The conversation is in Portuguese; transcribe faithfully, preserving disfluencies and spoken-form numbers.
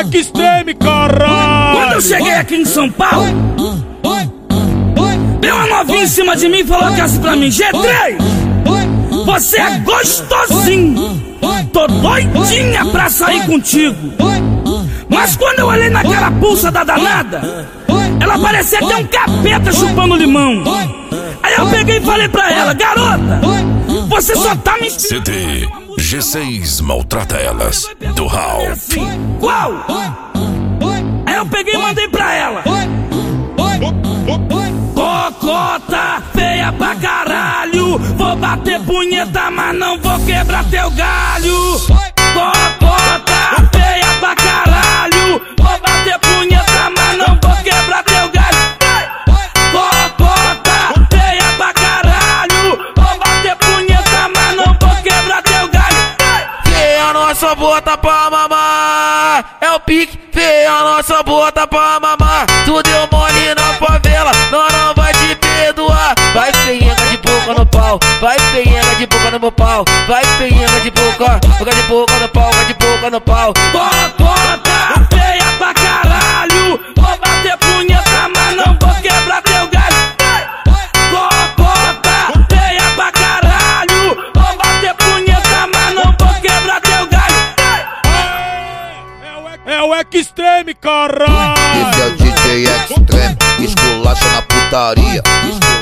X-Treme, caralho! Quando eu cheguei aqui em São Paulo, veio uma novinha em cima de mim e falou que assim pra mim: G três, você é gostosinho, tô doidinha pra sair contigo. Mas quando eu olhei naquela pulsa da danada, ela parecia ter um capeta chupando limão. Aí eu peguei e falei pra ela: garota, você só tá me... C D G seis Maltrata Elas, do Ralph. Qual? Aí eu peguei e mandei pra ela: cocota feia pra caralho, vou bater punheta, mas não vou quebrar teu galho. Cocota feia pra caralho, vou bater punheta, mas não vou quebrar teu galho. Cocota feia pra caralho, vou bater punheta, mas não vou quebrar teu galho. Feia nossa bota pra mamar, é o pique. Feia nossa bota pra mamar, tu deu mole na favela, nós não vai te perdoar. Vai feinha de boca no pau, vai feinha de boca no meu pau, vai feinha de boca, boca de boca no pau, boca de boca no pau. Cocota feia pra caralho, vou bater punheta, mas não vou quebrar teu galho. Cocota feia pra caralho, vou bater punheta, mas não vou quebrar teu galho. É o X-Treme, caralho! Esse é o D J X-Treme, esculacha na putaria.